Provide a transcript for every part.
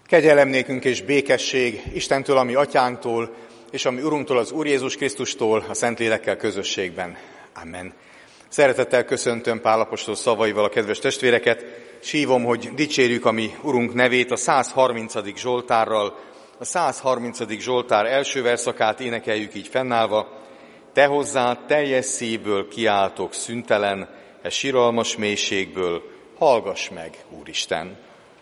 Kegyelem nékünk és békesség Istentől, ami atyánktól, és ami Urunktól, az Úr Jézus Krisztustól, a Szentlélekkel közösségben. Amen. Szeretettel köszöntöm Pál apostol szavaival a kedves testvéreket, s hívom, hogy dicsérjük a mi Urunk nevét a 130. Zsoltárral. A 130. Zsoltár első verszakát énekeljük így fennállva. Te hozzád teljes szívből kiáltok szüntelen, e siralmas mélységből, hallgass meg, Úristen!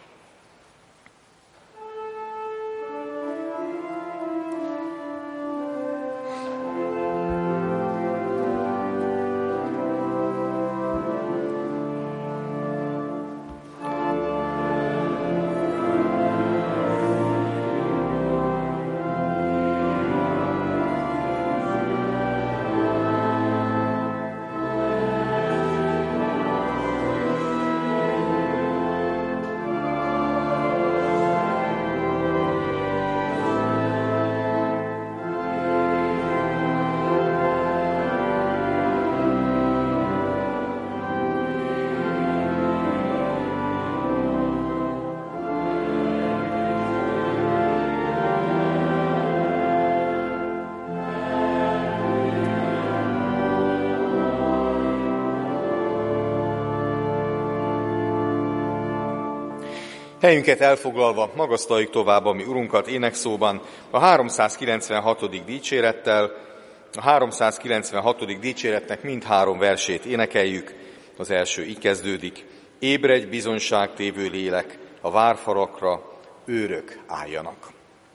Helyünket elfoglalva magasztaljuk tovább a mi Urunkat énekszóban a 396. dicsérettel. A 396. dicséretnek mindhárom versét énekeljük. Az első így kezdődik. Ébredj bizonyságtévő lélek, a várfalakra őrök álljanak.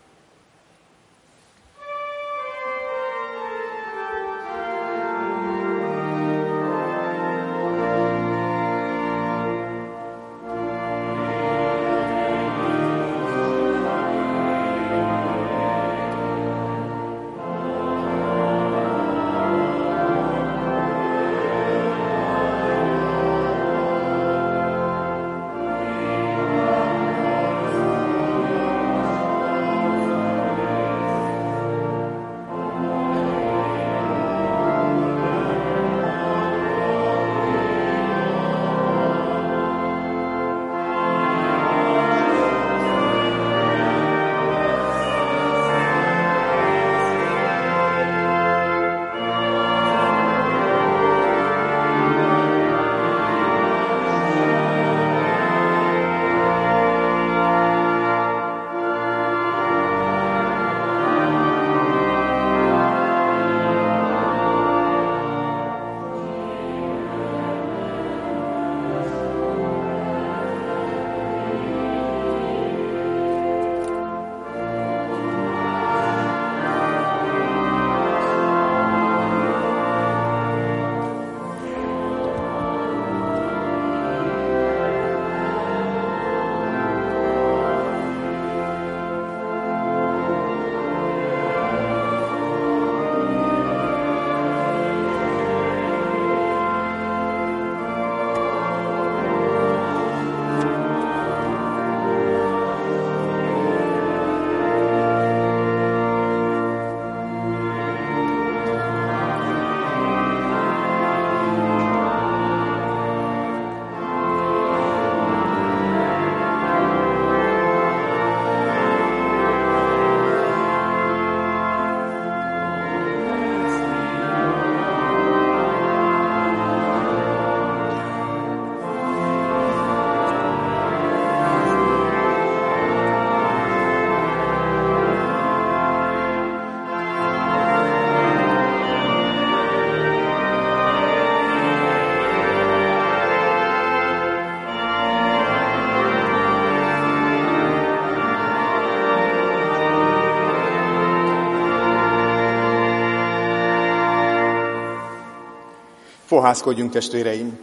Fohászkodjunk, testvéreim!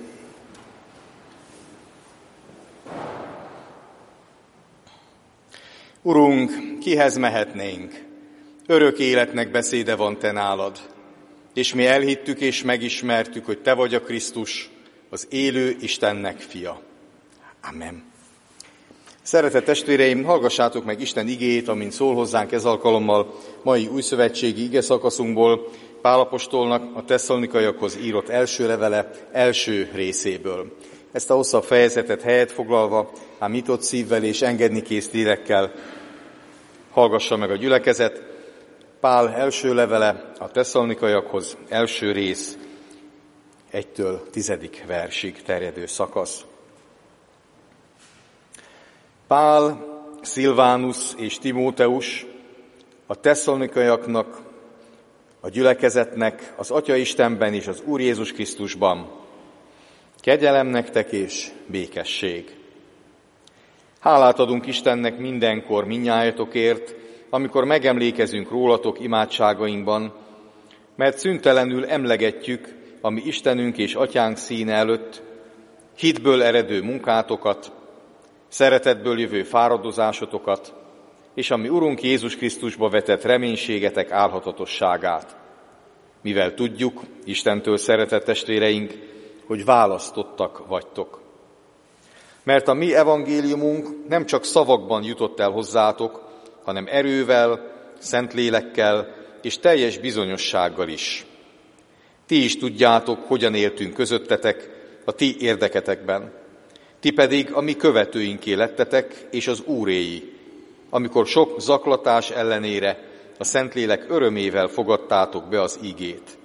Urunk, kihez mehetnénk? Örök életnek beszéde van te nálad, és mi elhittük és megismertük, hogy te vagy a Krisztus, az élő Istennek fia. Amen. Szeretett testvéreim, hallgassátok meg Isten igéjét, amint szól hozzánk ez alkalommal mai újszövetségi igeszakaszunkból, Pál apostolnak a tesszalonikaiakhoz írott első levele első részéből. ezt a hosszabb fejezetet helyet foglalva, ám nyitott szívvel és engednikész lélekkel hallgassa meg a gyülekezet. Pál első levele a tesszalonikaiakhoz, első rész, 1-től 10. versig terjedő szakasz. Pál, Szilvánusz és Timóteus a tesszalonikaiaknak, a gyülekezetnek, az Atya Istenben és az Úr Jézus Krisztusban. Kegyelem nektek és békesség. Hálát adunk Istennek mindenkor mindnyájatokért, amikor megemlékezünk rólatok imádságainkban, mert szüntelenül emlegetjük a mi Istenünk és Atyánk színe előtt hitből eredő munkátokat, szeretetből jövő fáradozásotokat, és a mi Urunk Jézus Krisztusba vetett reménységetek álhatatosságát. Mivel tudjuk, Istentől szeretett testvéreink, hogy választottak vagytok. Mert a mi evangéliumunk nem csak szavakban jutott el hozzátok, hanem erővel, szentlélekkel és teljes bizonyossággal is. Ti is tudjátok, hogyan éltünk közöttetek a ti érdeketekben. Ti pedig a mi követőinké lettetek, és az Úréi, amikor sok zaklatás ellenére a Szentlélek örömével fogadtátok be az igét.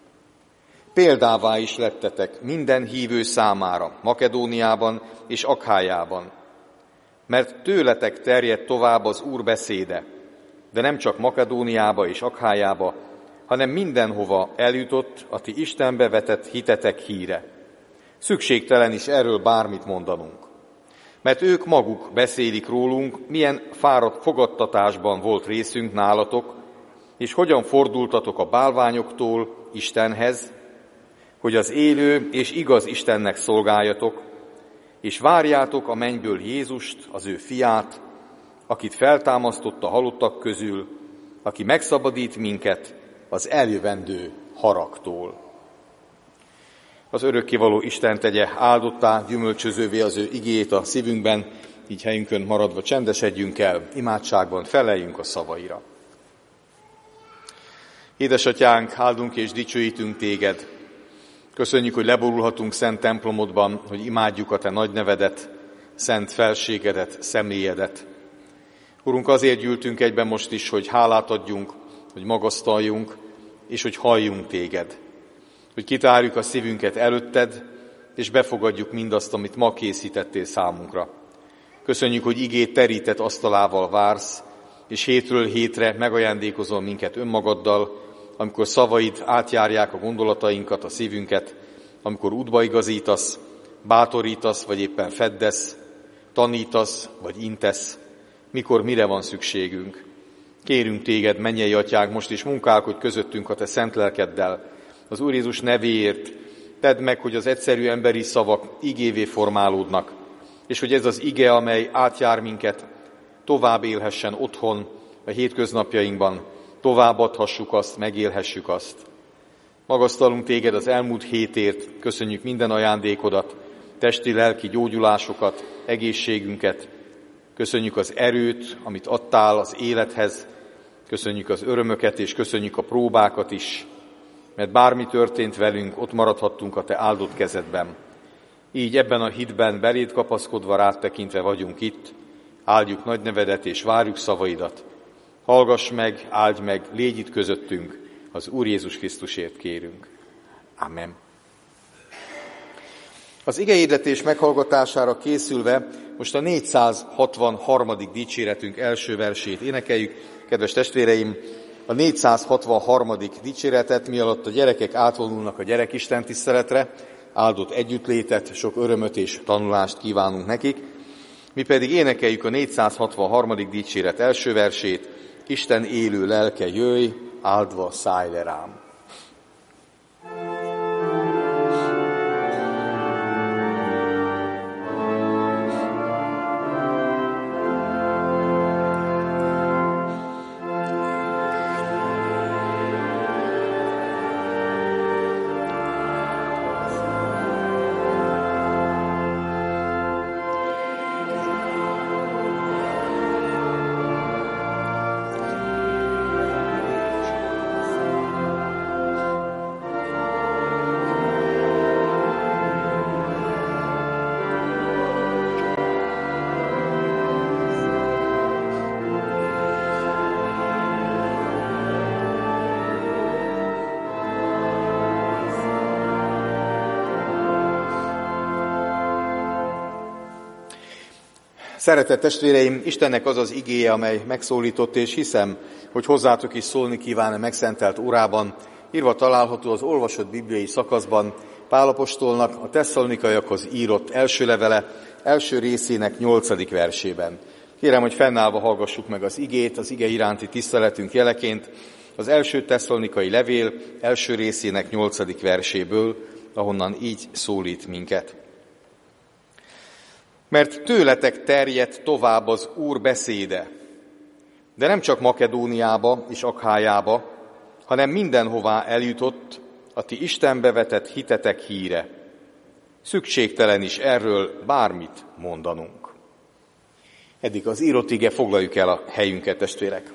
Példává is lettetek minden hívő számára, Makedóniában és Akhájában, mert tőletek terjedt tovább az Úr beszéde, de nem csak Makedóniába és Akhájába, hanem mindenhova eljutott a ti Istenbe vetett hitetek híre. Szükségtelen is erről bármit mondanunk, mert ők maguk beszélik rólunk, milyen fáradt fogadtatásban volt részünk nálatok, és hogyan fordultatok a bálványoktól Istenhez, hogy az élő és igaz Istennek szolgáljatok, és várjátok a mennyből Jézust, az ő fiát, akit feltámasztott a halottak közül, aki megszabadít minket az eljövendő haragtól. Az örökkévaló Isten tegye áldottá, gyümölcsözővé az ő igéjét a szívünkben, így helyünkön maradva csendesedjünk el, imádságban feleljünk a szavaira. Édesatyánk, áldunk és dicsőítünk téged. Köszönjük, hogy leborulhatunk szent templomodban, hogy imádjuk a te nagy nevedet, szent felségedet, személyedet. Urunk, azért gyűltünk egyben most is, hogy hálát adjunk, hogy magasztaljunk, és hogy halljunk téged. Hogy kitárjuk a szívünket előtted, és befogadjuk mindazt, amit ma készítettél számunkra. Köszönjük, hogy igét terített asztalával vársz, és hétről hétre megajándékozol minket önmagaddal, amikor szavaid átjárják a gondolatainkat, a szívünket, amikor útba igazítasz, bátorítasz, vagy éppen feddesz, tanítasz, vagy intesz, mikor mire van szükségünk. Kérünk téged, mennyei atyánk, most is munkálkodj közöttünk a te szent lelkeddel, az Úr Jézus nevéért. Tedd meg, hogy az egyszerű emberi szavak igévé formálódnak, és hogy ez az ige, amely átjár minket, tovább élhessen otthon, a hétköznapjainkban, továbbadhassuk azt, megélhessük azt. Magasztalunk téged az elmúlt hétért, köszönjük minden ajándékodat, testi-lelki gyógyulásokat, egészségünket, köszönjük az erőt, amit adtál az élethez, köszönjük az örömöket, és köszönjük a próbákat is, mert bármi történt velünk, ott maradhattunk a te áldott kezedben. Így ebben a hitben beléd kapaszkodva, rád tekintve vagyunk itt, áldjuk nagy nevedet és várjuk szavaidat. Hallgass meg, áldj meg, légy itt közöttünk, az Úr Jézus Krisztusért kérünk. Amen. Az igehirdetés meghallgatására készülve most a 463. dicséretünk első versét énekeljük. Kedves testvéreim, a 463. dicséretet, mi alatt a gyerekek átvonulnak a gyerekisten tiszteletre, áldott együttlétet, sok örömöt és tanulást kívánunk nekik. Mi pedig énekeljük a 463. dicséret első versét, Isten élő lelke jöjj, áldva szállj le rám. Szeretett testvéreim, Istennek az az igéje, amely megszólított, és hiszem, hogy hozzátok is szólni kíván a megszentelt órában, írva található az olvasott bibliai szakaszban, Pál apostolnak a Tesszalonikaiakhoz írott első levele, első részének 8. versében. Kérem, hogy fennállva hallgassuk meg az igét, az ige iránti tiszteletünk jeleként, az első tesszalonikai levél első részének 8. verséből, ahonnan így szólít minket. Mert tőletek terjedt tovább az Úr beszéde, de nem csak Makedóniába és Akhájába, hanem mindenhová eljutott a ti Istenbe vetett hitetek híre. Szükségtelen is erről bármit mondanunk. Eddig az írott ige, foglaljuk el a helyünket, testvérek.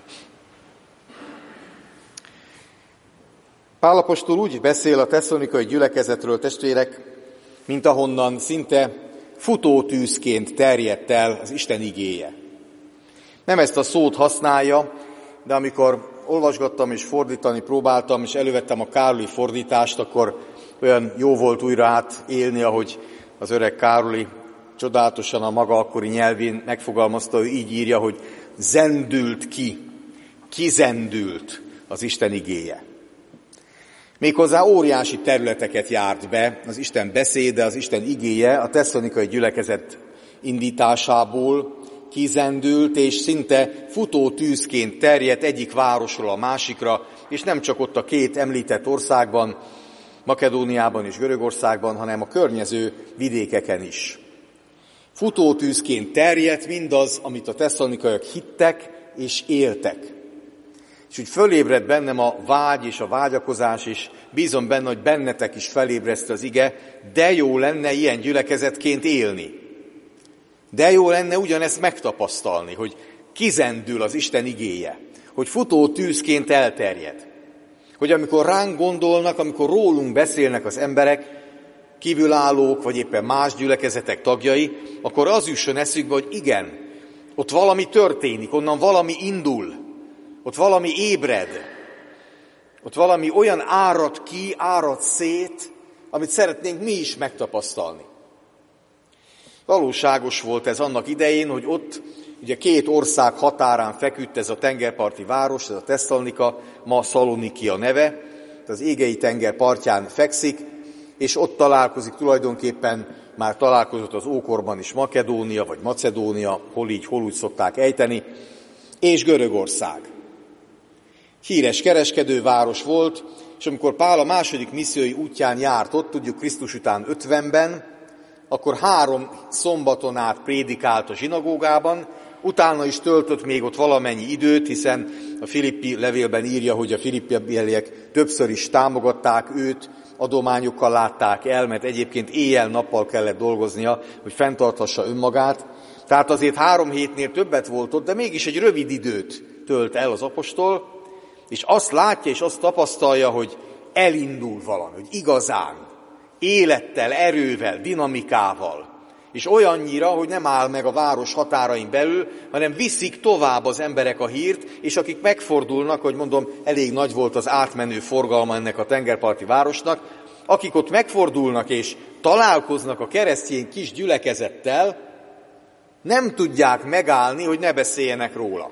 Pál apostol úgy beszél a tesszalonikai gyülekezetről, testvérek, mint ahonnan szinte futótűzként terjedt el az Isten igéje. Nem ezt a szót használja, de amikor olvasgattam és fordítani próbáltam, és elővettem a Károli fordítást, akkor olyan jó volt újra átélni, ahogy az öreg Károli csodálatosan a maga akkori nyelvén megfogalmazta, ő így írja, hogy zendült ki, kizendült az Isten igéje. Méghozzá óriási területeket járt be az Isten beszéde, az Isten igéje a tesszalonikai gyülekezet indításából, kizendült és szinte futótűzként terjedt egyik városról a másikra, és nem csak ott a két említett országban, Makedóniában és Görögországban, hanem a környező vidékeken is. Futótűzként terjedt mindaz, amit a tesszalonikaiak hittek és éltek. És úgy fölébredt bennem a vágy és a vágyakozás, és bízom benne, hogy bennetek is felébreszte az ige, de jó lenne ilyen gyülekezetként élni. De jó lenne ugyanezt megtapasztalni, hogy kizendül az Isten igéje, hogy futó tűzként elterjed. Hogy amikor ránk gondolnak, amikor rólunk beszélnek az emberek, kívülállók, vagy éppen más gyülekezetek tagjai, akkor az jusson eszükbe, hogy igen, ott valami történik, onnan valami indul, ott valami ébred, ott valami olyan árad ki, árad szét, amit szeretnénk mi is megtapasztalni. Valóságos volt ez annak idején, hogy ott ugye két ország határán feküdt ez a tengerparti város, ez a Tesszalonika, ma Szalonikia neve, az égei tenger partján fekszik, és ott találkozik tulajdonképpen, már találkozott az ókorban is Makedónia, vagy Macedónia, hol így, hol úgy szokták ejteni, és Görögország. Híres kereskedőváros volt, és amikor Pál a második missziói útján járt ott, tudjuk Krisztus után 50-ben, akkor 3 szombaton át prédikált a zsinagógában, utána is töltött még ott valamennyi időt, hiszen a Filippi levélben írja, hogy a filippiek többször is támogatták őt, adományokkal látták el, mert egyébként éjjel-nappal kellett dolgoznia, hogy fenntarthassa önmagát. Tehát azért 3 hétnél többet volt ott, de mégis egy rövid időt tölt el az apostol, és azt látja és azt tapasztalja, hogy elindul valami, hogy igazán, élettel, erővel, dinamikával, és olyannyira, hogy nem áll meg a város határain belül, hanem viszik tovább az emberek a hírt, és akik megfordulnak, hogy mondom, elég nagy volt az átmenő forgalma ennek a tengerparti városnak, akik ott megfordulnak és találkoznak a keresztény kis gyülekezettel, nem tudják megállni, hogy ne beszéljenek róla.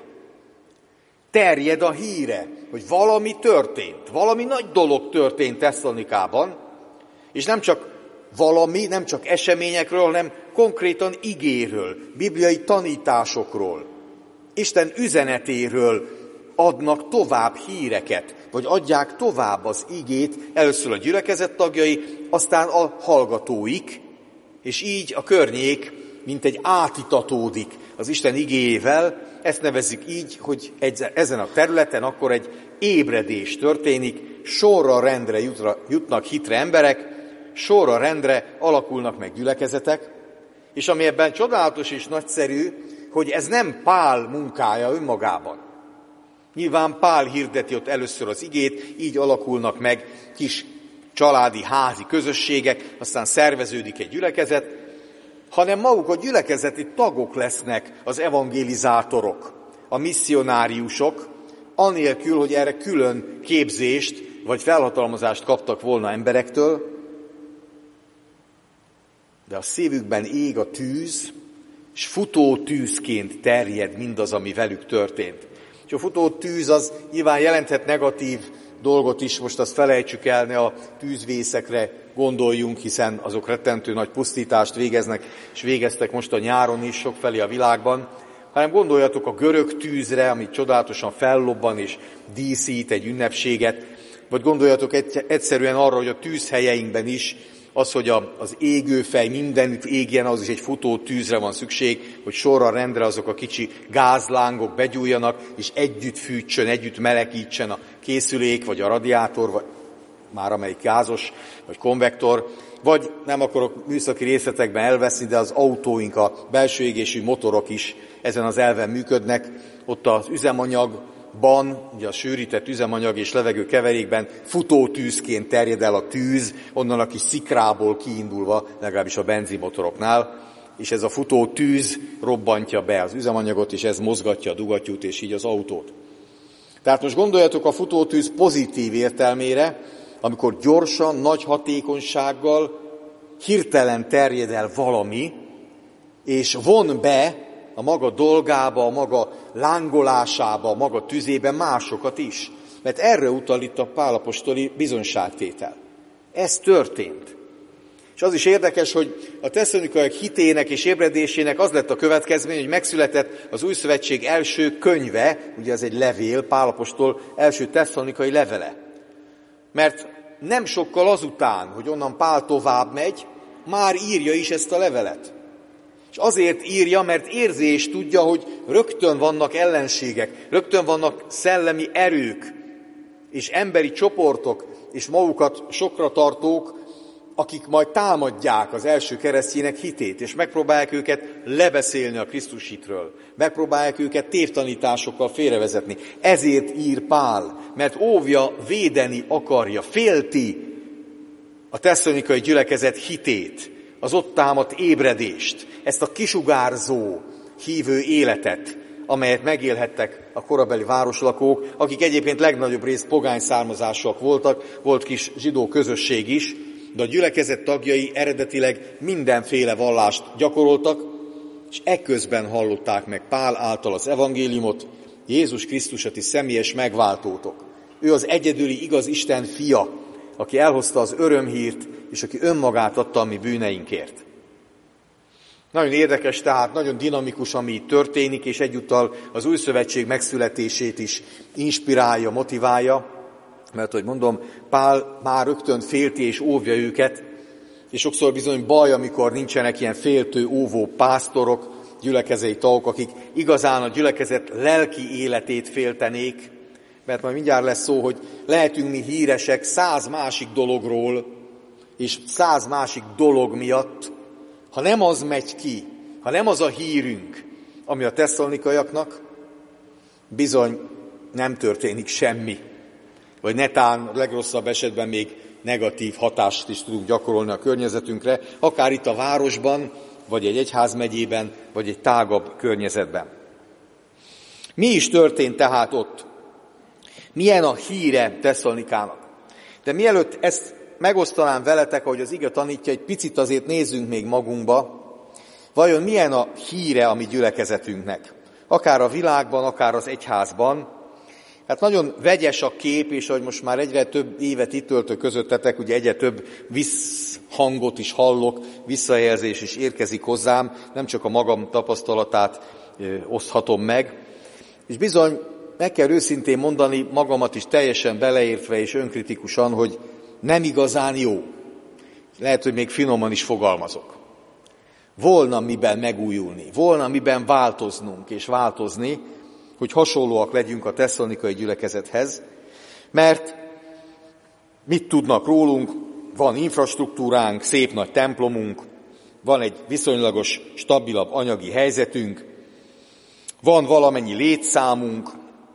Terjed a híre, hogy valami történt, valami nagy dolog történt Tesszalonikában, és nem csak valami, nem csak eseményekről, hanem konkrétan igéről, bibliai tanításokról, Isten üzenetéről adnak tovább híreket, vagy adják tovább az igét, először a gyülekezet tagjai, aztán a hallgatóik, és így a környék mintegy átitatódik az Isten igéjével. Ezt nevezzük így, hogy ezen a területen akkor egy ébredés történik, sorra rendre jutnak hitre emberek, sorra rendre alakulnak meg gyülekezetek, és ami ebben csodálatos és nagyszerű, hogy ez nem Pál munkája önmagában. Nyilván Pál hirdeti ott először az igét, így alakulnak meg kis családi, házi közösségek, aztán szerveződik egy gyülekezet, hanem maguk a gyülekezeti tagok lesznek az evangelizátorok, a misszionáriusok, anélkül, hogy erre külön képzést vagy felhatalmazást kaptak volna emberektől, de a szívükben ég a tűz, és futó tűzként terjed mindaz, ami velük történt. És a futó tűz az nyilván jelenthet negatív dolgot is, most azt felejtsük el, ne a tűzvészekre gondoljunk, hiszen azok rettentő nagy pusztítást végeznek, és végeztek most a nyáron is sokfelé a világban, hanem gondoljatok a görög tűzre, ami csodálatosan fellobban és díszít egy ünnepséget, vagy gondoljatok egyszerűen arra, hogy a tűzhelyeinkben is az, hogy az égőfej mindenütt égjen, az is egy futó tűzre van szükség, hogy sorra rendre azok a kicsi gázlángok begyújjanak, és együtt fűtsön, együtt melegítsen a készülék, vagy a radiátor, vagy már amelyik gázos, vagy konvektor, vagy nem akarok műszaki részletekben elveszni, de az autóink, a belső égésű motorok is ezen az elven működnek. Ott az üzemanyagban, ugye a sűrített üzemanyag és levegő keverékben futó tűzként terjed el a tűz, onnan a kis szikrából kiindulva, legalábbis a benzinmotoroknál, és ez a futó tűz robbantja be az üzemanyagot, és ez mozgatja a dugattyút, és így az autót. Tehát most gondoljatok a futótűz pozitív értelmére, amikor gyorsan, nagy hatékonysággal hirtelen terjed el valami, és von be a maga dolgába, a maga lángolásába, a maga tüzébe másokat is. Mert erre utal itt a Pál apostoli bizonyságtétel. Ez történt. És az is érdekes, hogy a tesszalonikaiak hitének és ébredésének az lett a következmény, hogy megszületett az Új Szövetség első könyve, ugye ez egy levél, Pál apostol első tesszalonikai levele. Mert nem sokkal azután, hogy onnan Pál tovább megy, már írja is ezt a levelet. És azért írja, mert érzi és tudja, hogy rögtön vannak ellenségek, rögtön vannak szellemi erők, és emberi csoportok, és magukat sokra tartók, akik majd támadják az első keresztjének hitét, és megpróbálják őket lebeszélni a Krisztus hitről. Megpróbálják őket tévtanításokkal félrevezetni. Ezért ír Pál, mert óvja, védeni akarja, félti a tesszalonikai gyülekezet hitét, az ott támadt ébredést, ezt a kisugárzó hívő életet, amelyet megélhettek a korabeli városlakók, akik egyébként legnagyobb részt pogány származásúak voltak, volt kis zsidó közösség is, de a gyülekezet tagjai eredetileg mindenféle vallást gyakoroltak, és ekközben hallották meg Pál által az evangéliumot, Jézus Krisztus, a ti személyes megváltótok. Ő az egyedüli igaz Isten fia, aki elhozta az örömhírt, és aki önmagát adta a mi bűneinkért. Nagyon érdekes, tehát nagyon dinamikus, ami itt történik, és egyúttal az új szövetség megszületését is inspirálja, motiválja, mert, hogy mondom, Pál már rögtön félti és óvja őket, és sokszor bizony baj, amikor nincsenek ilyen féltő, óvó pásztorok, gyülekezeti tagok, akik igazán a gyülekezet lelki életét féltenék, mert majd mindjárt lesz szó, hogy lehetünk mi híresek 100 másik dologról, és 100 másik dolog miatt, ha nem az megy ki, ha nem az a hírünk, ami a tesszalonikaiaknak, bizony nem történik semmi. Vagy netán legrosszabb esetben még negatív hatást is tudunk gyakorolni a környezetünkre, akár itt a városban, vagy egy egyházmegyében, vagy egy tágabb környezetben. Mi is történt tehát ott? Milyen a híre Tesszalonikának? De mielőtt ezt megosztanám veletek, ahogy az ige tanítja, egy picit azért nézzünk még magunkba, vajon milyen a híre a mi gyülekezetünknek? Akár a világban, akár az egyházban. Hát nagyon vegyes a kép, és ahogy most már egyre több évet itt töltök közöttetek, ugye egyre több visszhangot is hallok, visszajelzés is érkezik hozzám, nem csak a magam tapasztalatát oszthatom meg. És bizony, meg kell őszintén mondani, magamat is teljesen beleértve és önkritikusan, hogy nem igazán jó. Lehet, hogy még finoman is fogalmazok. Volna miben megújulni, volna miben változnunk és változni, hogy hasonlóak legyünk a tesszalonikai gyülekezethez, mert mit tudnak rólunk? Van infrastruktúránk, szép nagy templomunk, van egy viszonylagos, stabilabb anyagi helyzetünk, van valamennyi létszámunk.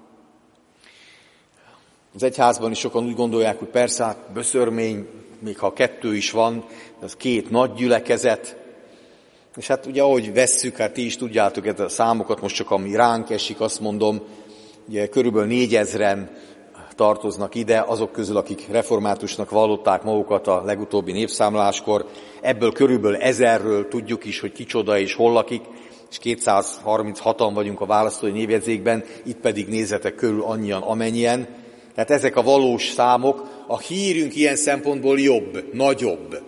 Az egyházban is sokan úgy gondolják, hogy persze, hát böszörmény, még ha 2 is van, az 2 nagy gyülekezet. És hát ugye ahogy vesszük, hát ti is tudjátok ezt a számokat, most csak ami ránk esik, azt mondom, ugye körülbelül 4000-en tartoznak ide, azok közül, akik reformátusnak vallották magukat a legutóbbi népszámláskor, ebből körülbelül 1000-ről tudjuk is, hogy kicsoda és hol lakik, és 236-an vagyunk a választói névjegyzékben, itt pedig nézzetek körül annyian, amennyien. Tehát ezek a valós számok, a hírünk ilyen szempontból jobb, nagyobb.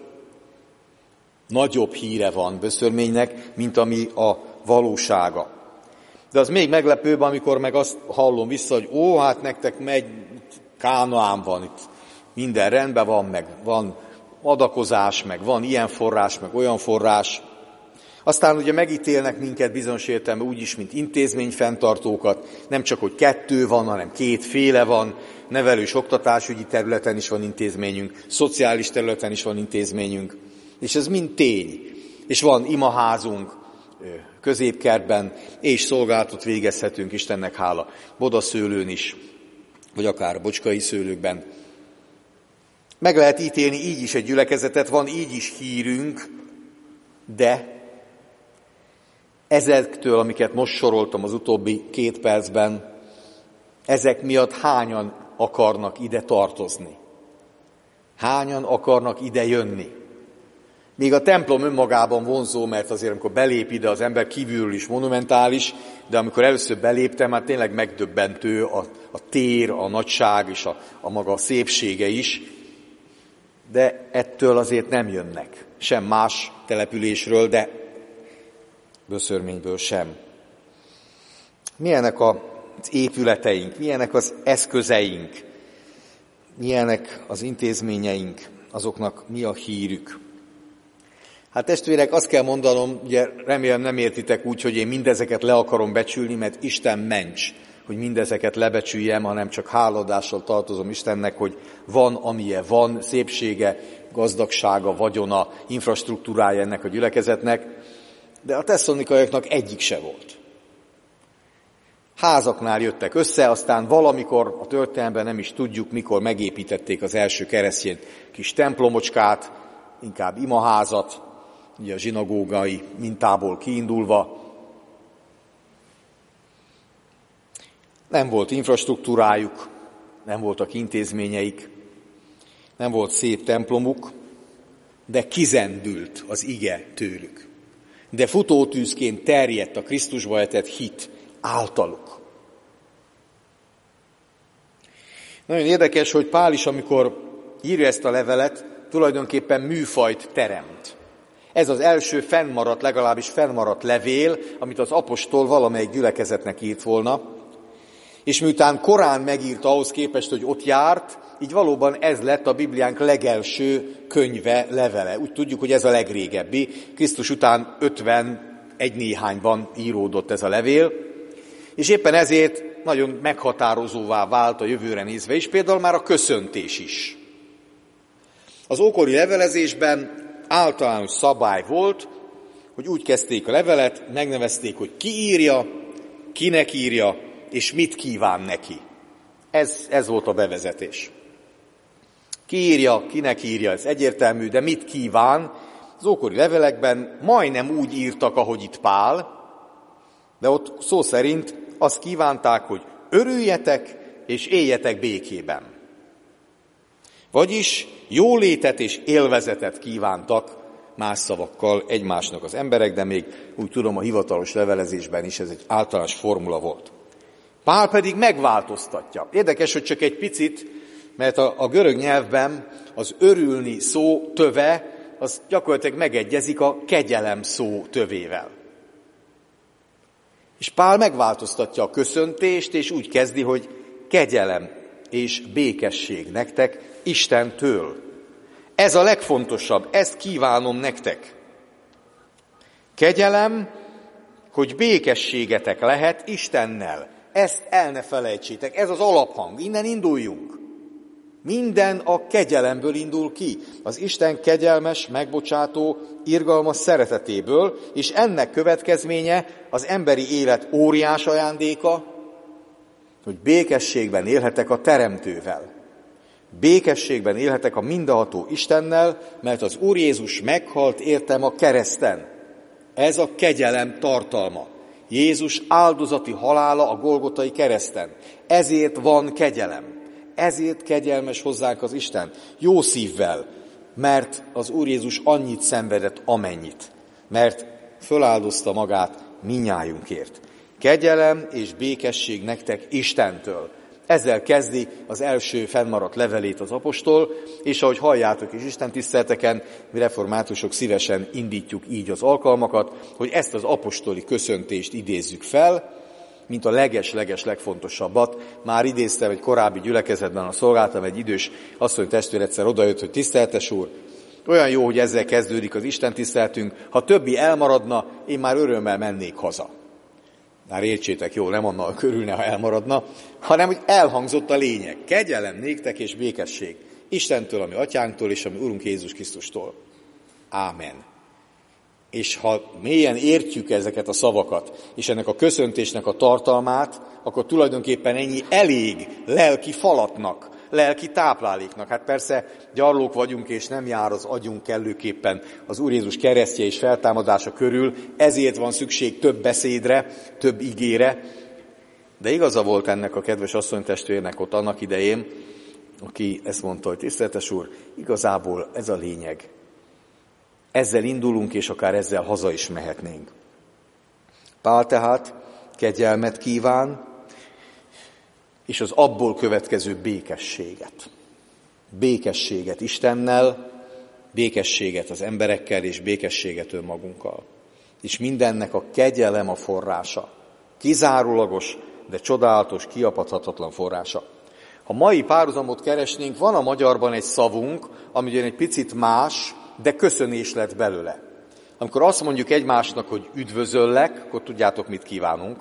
Nagyobb híre van Böszörménynek, mint ami a valósága. De az még meglepőbb, amikor meg azt hallom vissza, hogy hát nektek megy, Kánaán van, itt minden rendben van, meg van adakozás, meg van ilyen forrás, meg olyan forrás. Aztán ugye megítélnek minket bizonyos értelemben úgyis, mint intézményfenntartókat, nem csak, hogy 2 van, hanem 2 féle van, nevelő- és oktatásügyi területen is van intézményünk, szociális területen is van intézményünk, és ez mind tény. És van imaházunk Középkertben, és szolgálatot végezhetünk, Istennek hála, Bodaszőlőn is, vagy akár Bocskai Szőlőkben. Meg lehet ítélni így is egy gyülekezetet, van így is hírünk, de ezektől, amiket most soroltam az utóbbi 2 percben, ezek miatt hányan akarnak ide tartozni? Hányan akarnak ide jönni? Még a templom önmagában vonzó, mert azért amikor belép ide az ember kívülről is monumentális, de amikor először beléptem, hát tényleg megdöbbentő a tér, a nagyság és a maga szépsége is, de ettől azért nem jönnek. Sem más településről, de Böszörményből sem. Milyenek az épületeink, milyenek az eszközeink, milyenek az intézményeink, azoknak mi a hírük? Hát testvérek, azt kell mondanom, ugye remélem nem értitek úgy, hogy én mindezeket le akarom becsülni, mert Isten ments, hogy mindezeket lebecsüljem, hanem csak háladással tartozom Istennek, hogy van, amilyen van, szépsége, gazdagsága, vagyona, infrastruktúrája ennek a gyülekezetnek, de a tesszalonikaiaknak egyik se volt. Házaknál jöttek össze, aztán valamikor a történelemben nem is tudjuk, mikor megépítették az első keresztény kis templomocskát, inkább imaházat, ugye a zsinagógai mintából kiindulva. Nem volt infrastruktúrájuk, nem voltak intézményeik, nem volt szép templomuk, de kizendült az ige tőlük. De futótűzként terjedt a Krisztusba vetett hit általuk. Nagyon érdekes, hogy Pál is, amikor írja ezt a levelet, tulajdonképpen műfajt teremt. Ez az első fennmaradt, legalábbis fennmaradt levél, amit az apostol valamelyik gyülekezetnek írt volna, és miután korán megírta ahhoz képest, hogy ott járt, így valóban ez lett a Bibliánk legelső könyve, levele. Úgy tudjuk, hogy ez a legrégebbi. Krisztus után 51 néhányban íródott ez a levél, és éppen ezért nagyon meghatározóvá vált a jövőre nézve is, például már a köszöntés is. Az ókori levelezésben általános szabály volt, hogy úgy kezdték a levelet, megnevezték, hogy ki írja, kinek írja, és mit kíván neki. Ez volt a bevezetés. Ki írja, kinek írja, ez egyértelmű, de mit kíván? Az ókori levelekben majdnem úgy írtak, ahogy itt Pál, de ott szó szerint azt kívánták, hogy örüljetek és éljetek békében. Vagyis jólétet és élvezetet kívántak más szavakkal egymásnak az emberek, de még úgy tudom, a hivatalos levelezésben is ez egy általános formula volt. Pál pedig megváltoztatja. Érdekes, hogy csak egy picit, mert a görög nyelvben az örülni szó töve, az gyakorlatilag megegyezik a kegyelem szó tövével. És Pál megváltoztatja a köszöntést, és úgy kezdi, hogy kegyelem és békesség nektek Istentől. Ez a legfontosabb, ezt kívánom nektek. Kegyelem, hogy békességetek lehet Istennel. Ezt el ne felejtsétek, ez az alaphang, innen induljunk. Minden a kegyelemből indul ki, az Isten kegyelmes, megbocsátó, irgalmas szeretetéből, és ennek következménye az emberi élet óriás ajándéka, hogy békességben élhetek a Teremtővel. Békességben élhetek a mindenható Istennel, mert az Úr Jézus meghalt értem a kereszten. Ez a kegyelem tartalma. Jézus áldozati halála a Golgotai kereszten. Ezért van kegyelem. Ezért kegyelmes hozzánk az Isten. Jó szívvel, mert az Úr Jézus annyit szenvedett, amennyit. Mert föláldozta magát minnyájunkért. Kegyelem és békesség nektek Istentől. Ezzel kezdi az első fennmaradt levelét az apostol, és ahogy halljátok is istentiszteleteken, mi reformátusok szívesen indítjuk így az alkalmakat, hogy ezt az apostoli köszöntést idézzük fel, mint a leges-leges legfontosabbat. Már idéztem egy korábbi gyülekezetben, a szolgáltam, egy idős asszony testvér egyszer odajött, hogy tiszteltes úr, olyan jó, hogy ezzel kezdődik az istentiszteletünk, ha többi elmaradna, én már örömmel mennék haza. Már értsétek jól, nem annal körülne, ha elmaradna, hanem hogy elhangzott a lényeg. Kegyelem néktek és békesség Istentől, ami atyánktól, és ami Urunk Jézus Krisztustól. Ámen. És ha mélyen értjük ezeket a szavakat, és ennek a köszöntésnek a tartalmát, akkor tulajdonképpen ennyi elég lelki falatnak, lelki tápláléknak. Hát persze gyarlók vagyunk, és nem jár az agyunk kellőképpen az Úr Jézus keresztje és feltámadása körül, ezért van szükség több beszédre, több igére. De igaza volt ennek a kedves asszonytestvérnek ott annak idején, aki ezt mondta, hogy tiszteletes úr, igazából ez a lényeg. Ezzel indulunk, és akár ezzel haza is mehetnénk. Pál tehát kegyelmet kíván, és az abból következő békességet. Békességet Istennel, békességet az emberekkel, és békességet önmagunkkal. És mindennek a kegyelem a forrása. Kizárólagos, de csodálatos, kiapadhatatlan forrása. Ha mai párhuzamot keresnénk, van a magyarban egy szavunk, ami ugyan egy picit más, de köszönés lett belőle. Amikor azt mondjuk egymásnak, hogy üdvözöllek, akkor tudjátok, mit kívánunk.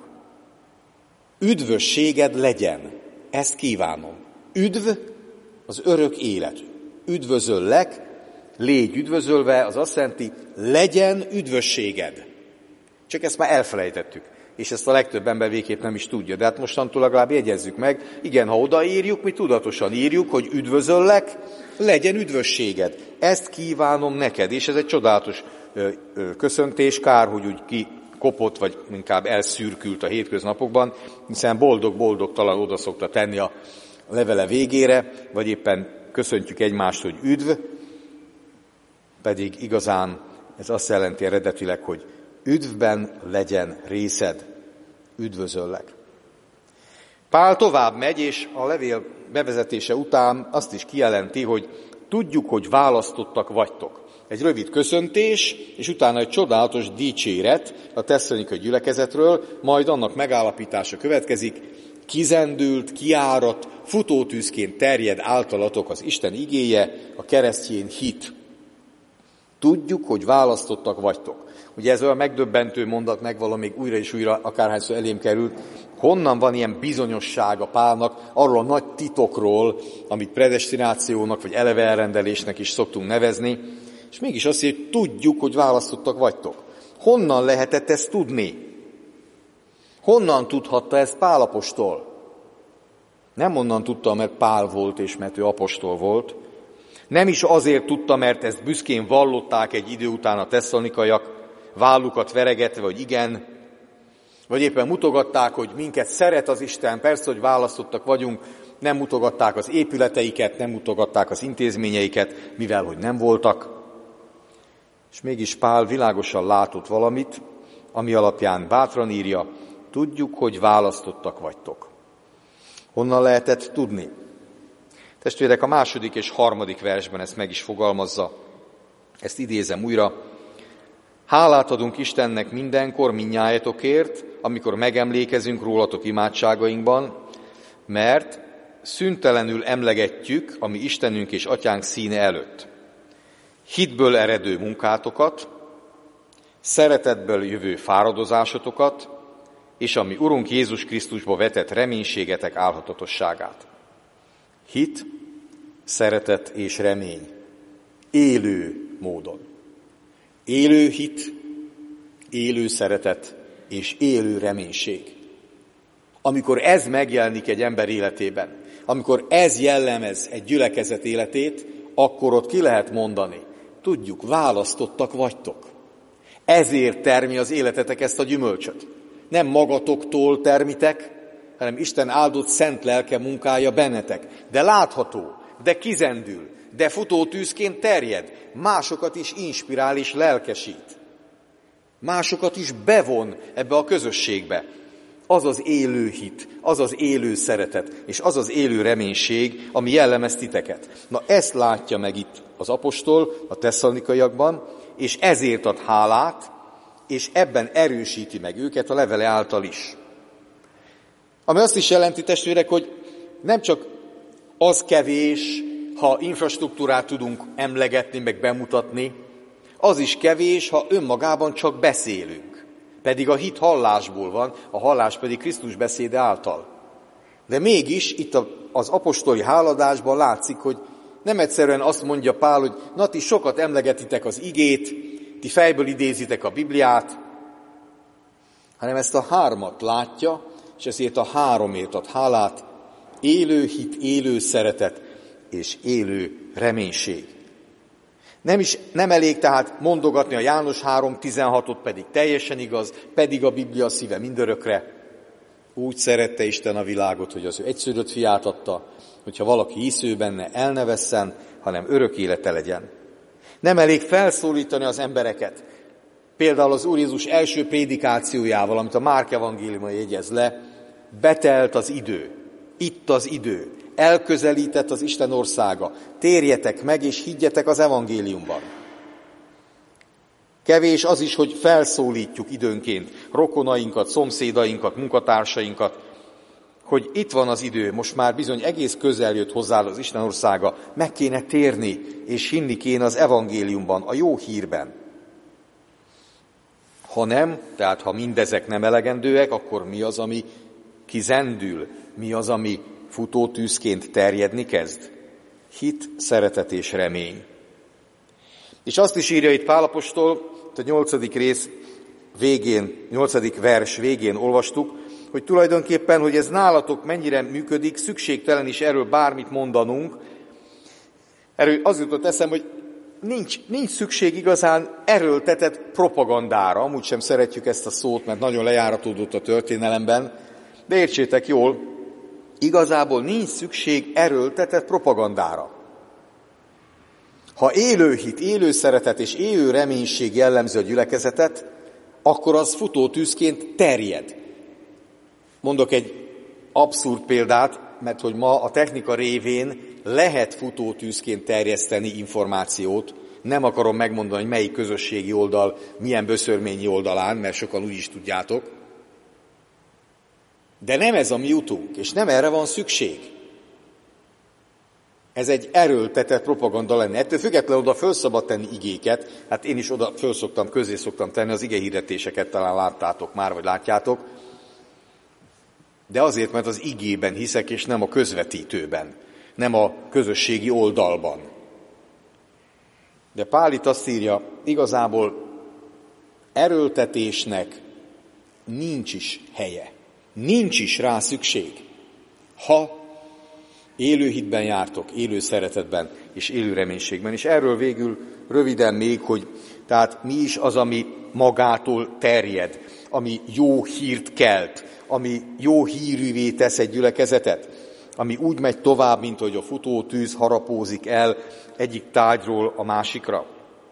Üdvösséged legyen. Ezt kívánom. Üdv az örök élet. Üdvözöllek, légy üdvözölve, az azt jelenti, legyen üdvösséged. Csak ezt már elfelejtettük, és ezt a legtöbb ember végképp nem is tudja. De hát mostantól legalább jegyezzük meg, igen, ha odaírjuk, mi tudatosan írjuk, hogy üdvözöllek, legyen üdvösséged. Ezt kívánom neked, és ez egy csodálatos köszöntés, kár, hogy úgy kikopott, vagy inkább elszürkült a hétköznapokban, hiszen boldog-boldogtalan oda szokta tenni a levele végére, vagy éppen köszöntjük egymást, hogy üdv, pedig igazán ez azt jelenti eredetileg, hogy üdvben legyen részed, üdvözöllek. Pál tovább megy, és a levél bevezetése után azt is kijelenti, hogy tudjuk, hogy választottak vagytok. Egy rövid köszöntés, és utána egy csodálatos dicséret a tesszalonikai gyülekezetről, majd annak megállapítása következik, kizendült, kiáradt, futótűzként terjed általatok az Isten igéje, a keresztjén hit. Tudjuk, hogy választottak vagytok. Ugye ez olyan megdöbbentő mondat, megvaló még újra és újra, akárhányszor elém került. Honnan van ilyen bizonyossága Pálnak arról a nagy titokról, amit predestinációnak vagy eleve elrendelésnek is szoktunk nevezni, és mégis azt mondja, hogy tudjuk, hogy választottak vagytok. Honnan lehetett ezt tudni? Honnan tudhatta ezt Pál apostol? Nem onnan tudta, mert Pál volt és mert ő apostol volt. Nem is azért tudta, mert ezt büszkén vallották egy idő után a tesszalonikaiak, vállukat veregetve, hogy igen, vagy éppen mutogatták, hogy minket szeret az Isten, persze, hogy választottak vagyunk, nem mutogatták az épületeiket, nem mutogatták az intézményeiket, mivel hogy nem voltak. És mégis Pál világosan látott valamit, ami alapján bátran írja, tudjuk, hogy választottak vagytok. Honnan lehetett tudni? Testvérek, a 2. és 3. versben ezt meg is fogalmazza, ezt idézem újra. Hálát adunk Istennek mindenkor mindnyájatokért, amikor megemlékezünk rólatok imádságainkban, mert szüntelenül emlegetjük a mi Istenünk és Atyánk színe előtt. Hitből eredő munkátokat, szeretetből jövő fáradozásotokat, és a mi Urunk Jézus Krisztusba vetett reménységetek álhatatosságát. Hit, szeretet és remény. Élő módon. Élő hit, élő szeretet és élő reménység. Amikor ez megjelenik egy ember életében, amikor ez jellemez egy gyülekezet életét, akkor ott ki lehet mondani, tudjuk, választottak vagytok. Ezért termi az életetek ezt a gyümölcsöt. Nem magatoktól termitek, hanem Isten áldott szent lelke munkája bennetek. De látható, de kizendül, de futótűzként terjed, másokat is inspirál és lelkesít. Másokat is bevon ebbe a közösségbe. Az az élő hit, az az élő szeretet, és az az élő reménység, ami jellemez titeket. Na ezt látja meg itt az apostol a tesszalonikaiakban, és ezért ad hálát, és ebben erősíti meg őket a levele által is. Ami azt is jelenti, testvérek, hogy nem csak az kevés, ha infrastruktúrát tudunk emlegetni, meg bemutatni, az is kevés, ha önmagában csak beszélünk. Pedig a hit hallásból van, a hallás pedig Krisztus beszéde által. De mégis itt az apostoli háladásban látszik, hogy nem egyszerűen azt mondja Pál, hogy na ti sokat emlegetitek az igét, ti fejből idézitek a Bibliát, hanem ezt a hármat látja, és ezért a háromért ad hálát, élő hit, élő szeretet és élő reménység. Nem elég tehát mondogatni a János 3:16-ot, pedig teljesen igaz, pedig a Biblia szíve mindörökre. Úgy szerette Isten a világot, hogy az ő egyszülött fiát adta, hogyha valaki hisz ő benne, el ne vesszen, hanem örök élete legyen. Nem elég felszólítani az embereket. Például az Úr Jézus első prédikációjával, amit a Márk evangéliuma jegyez le, betelt az idő, itt az idő, elközelített az Isten országa, térjetek meg és higgyetek az evangéliumban. Kevés az is, hogy felszólítjuk időnként rokonainkat, szomszédainkat, munkatársainkat, hogy itt van az idő, most már bizony egész közel jött hozzá az Isten országa, meg kéne térni, és hinni kéne az evangéliumban, a jó hírben. Ha nem, tehát ha mindezek nem elegendőek, akkor mi az, ami kizendül? Mi az, ami futótűzként terjedni kezd? Hit, szeretet és remény. És azt is írja itt Pál apostol, a 8. rész végén, 8. vers végén olvastuk, hogy tulajdonképpen, hogy ez nálatok mennyire működik, szükségtelen is erről bármit mondanunk. Erről az jutott eszembe, hogy nincs szükség igazán erőltetett propagandára. Amúgy sem szeretjük ezt a szót, mert nagyon lejáratódott a történelemben, de értsétek jól, igazából nincs szükség erőltetett propagandára. Ha élő hit, élő szeretet és élő reménység jellemző a gyülekezetet, akkor az futótűzként terjed. Mondok egy abszurd példát, mert hogy ma a technika révén lehet futótűzként terjeszteni információt. Nem akarom megmondani, hogy melyik közösségi oldal, milyen böszörményi oldalán, mert sokan úgy is tudjátok. De nem ez a mi utunk, és nem erre van szükség. Ez egy erőltetett propaganda lenne. Ettől függetlenül oda föl szabad tenni igéket. Hát én is oda közé szoktam tenni az igehirdetéseket, talán láttátok már, vagy látjátok. De azért, mert az igében hiszek, és nem a közvetítőben, nem a közösségi oldalban. De Pál itt azt írja, igazából erőltetésnek nincs is helye. Nincs is rá szükség, ha élő hitben jártok, élő szeretetben és élő reménységben. És erről végül röviden még, hogy tehát mi is az, ami magától terjed, ami jó hírt kelt, ami jó hírűvé tesz egy gyülekezetet, ami úgy megy tovább, mint hogy a futótűz harapózik el egyik tárgyról a másikra.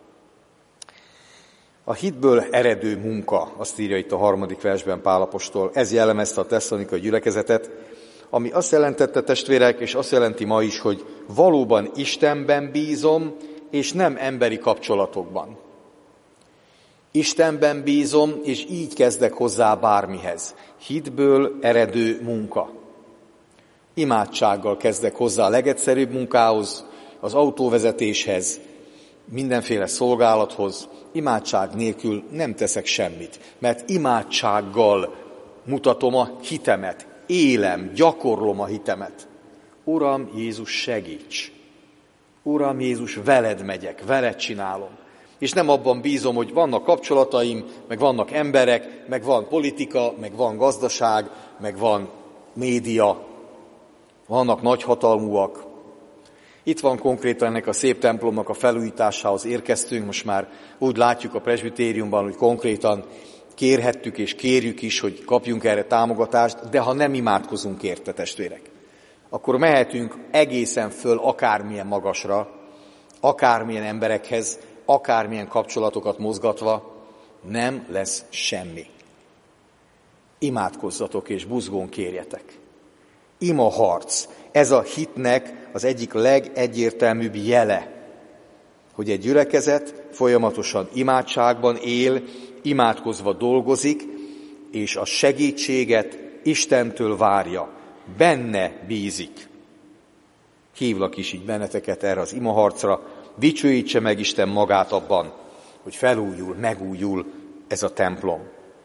A hitből eredő munka, azt írja itt a 3. versben Pál apostol, ez jellemezte a tesszalonikai gyülekezetet, ami azt jelentette, testvérek, és azt jelenti ma is, hogy valóban Istenben bízom, és nem emberi kapcsolatokban. Istenben bízom, és így kezdek hozzá bármihez. Hitből eredő munka. Imádsággal kezdek hozzá a legegyszerűbb munkához, az autóvezetéshez, mindenféle szolgálathoz. Imádság nélkül nem teszek semmit, mert imádsággal mutatom a hitemet, élem, gyakorlom a hitemet. Uram Jézus, segíts! Uram Jézus, veled megyek, veled csinálom. És nem abban bízom, hogy vannak kapcsolataim, meg vannak emberek, meg van politika, meg van gazdaság, meg van média, vannak nagyhatalmúak. Itt van konkrétan ennek a szép templomnak a felújításához érkeztünk, most már úgy látjuk a presbitériumban, hogy konkrétan kérhettük és kérjük is, hogy kapjunk erre támogatást, de ha nem imádkozunk érte, testvérek, akkor mehetünk egészen föl akármilyen magasra, akármilyen emberekhez, akármilyen kapcsolatokat mozgatva, nem lesz semmi. Imádkozzatok és buzgón kérjetek. Ima harc. Ez a hitnek az egyik legegyértelműbb jele, hogy egy gyülekezet folyamatosan imádságban él, imádkozva dolgozik, és a segítséget Istentől várja, benne bízik. Hívlak is így benneteket erre az imaharcra, dicsőítse meg Isten magát abban, hogy felújul, megújul ez a templom.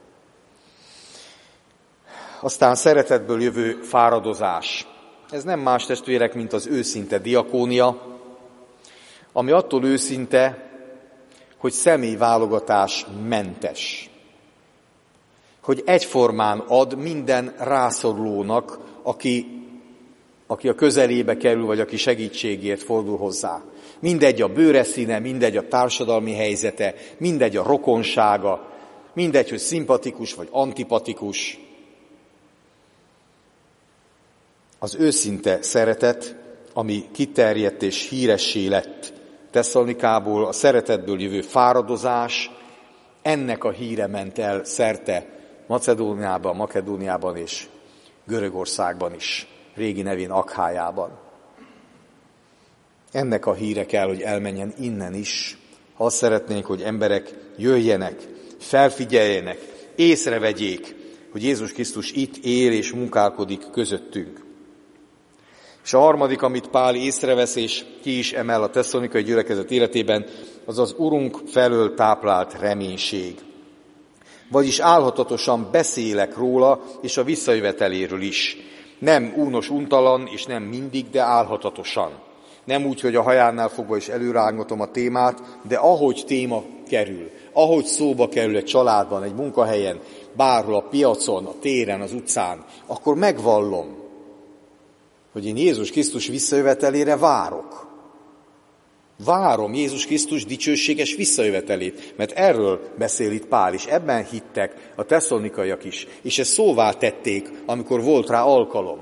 Aztán szeretetből jövő fáradozás. Ez nem más, testvérek, mint az őszinte diakónia, ami attól őszinte, hogy személyválogatás mentes. Hogy egyformán ad minden rászorulónak, aki a közelébe kerül, vagy aki segítségért fordul hozzá. Mindegy a bőre színe, mindegy a társadalmi helyzete, mindegy a rokonsága, mindegy, hogy szimpatikus vagy antipatikus. Az őszinte szeretet, ami kiterjedt és híressé lett Tesszalonikából, a szeretetből jövő fáradozás, ennek a híre ment el szerte Macedóniában, Makedóniában és Görögországban is, régi nevén Akhájában. Ennek a híre kell, hogy elmenjen innen is, ha azt szeretnénk, hogy emberek jöjjenek, felfigyeljenek, észrevegyék, hogy Jézus Krisztus itt él és munkálkodik közöttünk. És a harmadik, amit Pál észrevesz és ki is emel a tesszalonikai gyülekezet életében, az az Urunk felől táplált reménység. Vagyis álhatatosan beszélek róla, és a visszajöveteléről is. Nem únos, untalan, és nem mindig, de álhatatosan. Nem úgy, hogy a hajánál fogva is előrángatom a témát, de ahogy téma kerül, ahogy szóba kerül egy családban, egy munkahelyen, bárhol a piacon, a téren, az utcán, akkor megvallom, hogy én Jézus Krisztus visszajövetelére várok. Várom Jézus Krisztus dicsőséges visszajövetelét, mert erről beszél itt Pál is, ebben hittek a tesszalonikaiak is, és ezt szóvá tették, amikor volt rá alkalom.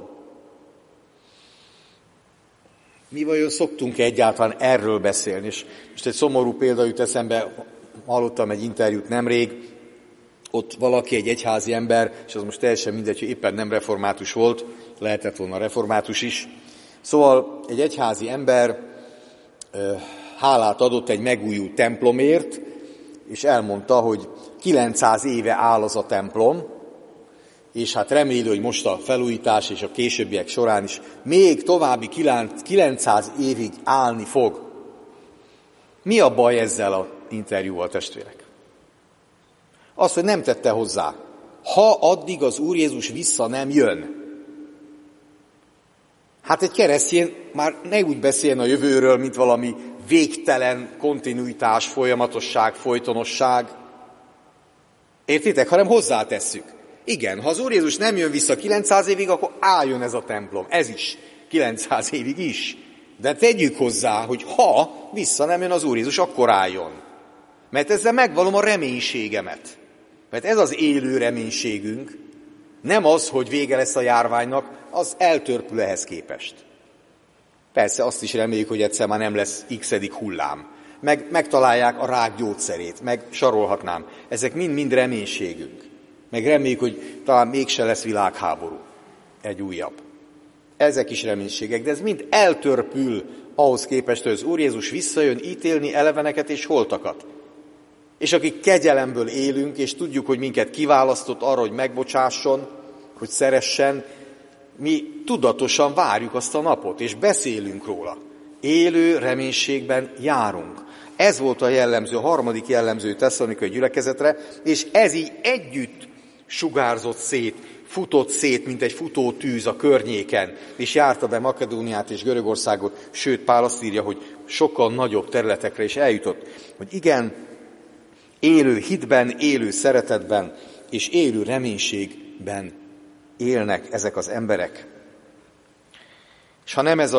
Mi vajon szoktunk egyáltalán erről beszélni? És most egy szomorú példa jut eszembe, hallottam egy interjút nemrég, ott valaki, egy egyházi ember, és az most teljesen mindegy, hogy éppen nem református volt, lehetett volna református is. Szóval egy egyházi ember hálát adott egy megújult templomért, és elmondta, hogy 900 éve áll az a templom, és hát reméli, hogy most a felújítás és a későbbiek során is még további 900 évig állni fog. Mi a baj ezzel az interjúval, testvérek? Az, hogy nem tette hozzá. Ha addig az Úr Jézus vissza nem jön. Hát egy keresztény már ne úgy beszéljen a jövőről, mint valami végtelen kontinuitás, folyamatosság, folytonosság. Értitek? Hanem hozzátesszük. Igen, ha az Úr Jézus nem jön vissza 900 évig, akkor álljon ez a templom. Ez is 900 évig is. De tegyük hozzá, hogy ha vissza nem jön az Úr Jézus, akkor álljon. Mert ezzel megvalom a reménységemet. Mert ez az élő reménységünk, nem az, hogy vége lesz a járványnak, az eltörpül ehhez képest. Persze azt is reméljük, hogy egyszer már nem lesz x-edik hullám. Megtalálják a rák gyógyszerét, meg sorolhatnám. Ezek mind-mind reménységünk. Meg reméljük, hogy talán mégse lesz világháború. Egy újabb. Ezek is reménységek, de ez mind eltörpül ahhoz képest, hogy az Úr Jézus visszajön ítélni eleveneket és holtakat. És akik kegyelemből élünk, és tudjuk, hogy minket kiválasztott arra, hogy megbocsásson, hogy szeressen, mi tudatosan várjuk azt a napot, és beszélünk róla. Élő reménységben járunk. Ez volt a jellemző, a harmadik jellemző tesszalonikai gyülekezetre, és ez így együtt sugárzott szét, futott szét, mint egy futó tűz a környéken, és járta be Makedóniát és Görögországot, sőt, Pál azt írja, hogy sokkal nagyobb területekre is eljutott. Hogy igen, élő hitben, élő szeretetben és élő reménységben élnek ezek az emberek. És ha nem ez a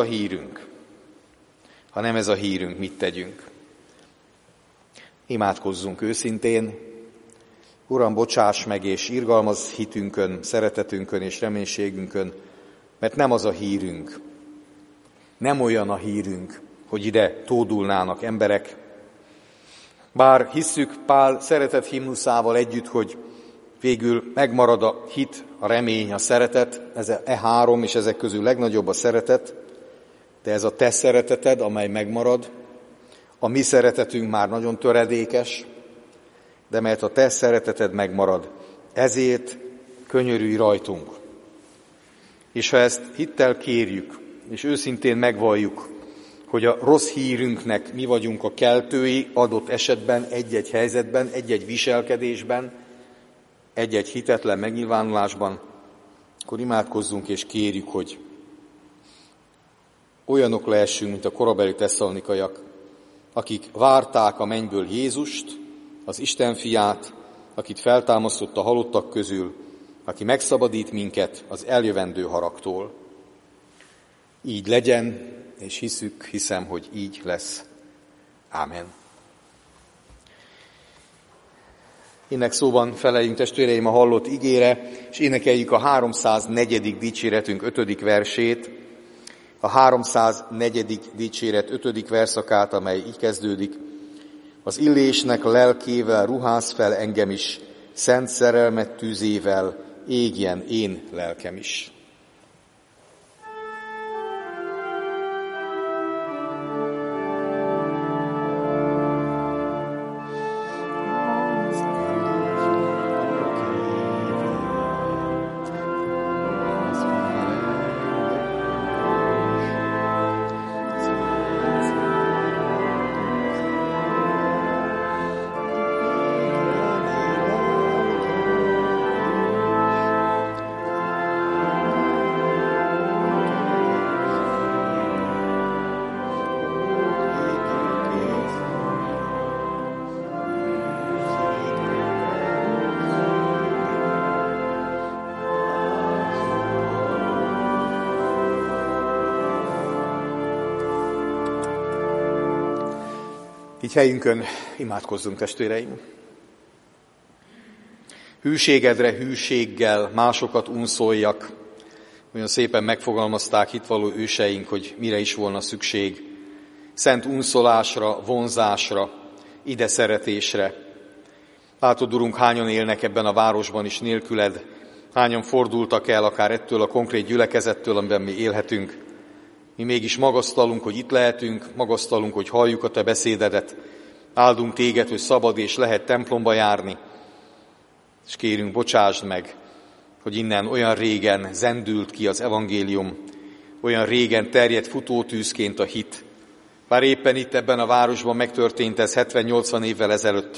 hírünk, mit tegyünk? Imádkozzunk őszintén, Uram, bocsáss meg és irgalmazz hitünkön, szeretetünkön és reménységünkön, mert nem az a hírünk, nem olyan a hírünk, hogy ide tódulnának emberek, Bár hisszük Pál szeretet himnuszával együtt, hogy végül megmarad a hit, a remény, a szeretet, ez három, és ezek közül legnagyobb a szeretet, de ez a te szereteted, amely megmarad, a mi szeretetünk már nagyon töredékes, de mert a te szereteted megmarad, ezért könyörülj rajtunk. És ha ezt hittel kérjük, és őszintén megvalljuk, hogy a rossz hírünknek mi vagyunk a keltői adott esetben, egy-egy helyzetben, egy-egy viselkedésben, egy-egy hitetlen megnyilvánulásban, akkor imádkozzunk és kérjük, hogy olyanok lehessünk, mint a korabeli tesszalonikaiak, akik várták a mennyből Jézust, az Isten fiát, akit feltámasztott a halottak közül, aki megszabadít minket az eljövendő haragtól. Így legyen, és hiszem, hogy így lesz. Ámen. Ének szóban feleljünk, testvéreim, a hallott igére, és énekeljük a 304. dicséretünk 5. versét, a 304. dicséret 5. verszakát, amely így kezdődik. Az illésnek lelkével ruház fel engem is, szent szerelmet tűzével égjen én lelkem is. Így helyünkön imádkozzunk, testvéreim. Hűségedre hűséggel másokat unszoljak. Olyan szépen megfogalmazták hitvalló őseink, hogy mire is volna szükség. Szent unszolásra, vonzásra, ide szeretésre. Látod, Urunk, hányan élnek ebben a városban is nélküled, hányan fordultak el akár ettől a konkrét gyülekezettől, amiben mi élhetünk. Mi mégis magasztalunk, hogy itt lehetünk, magasztalunk, hogy halljuk a te beszédedet, áldunk téged, hogy szabad és lehet templomba járni, és kérünk, bocsásd meg, hogy innen olyan régen zendült ki az evangélium, olyan régen terjedt futótűzként a hit. Bár éppen itt ebben a városban megtörtént ez 70-80 évvel ezelőtt,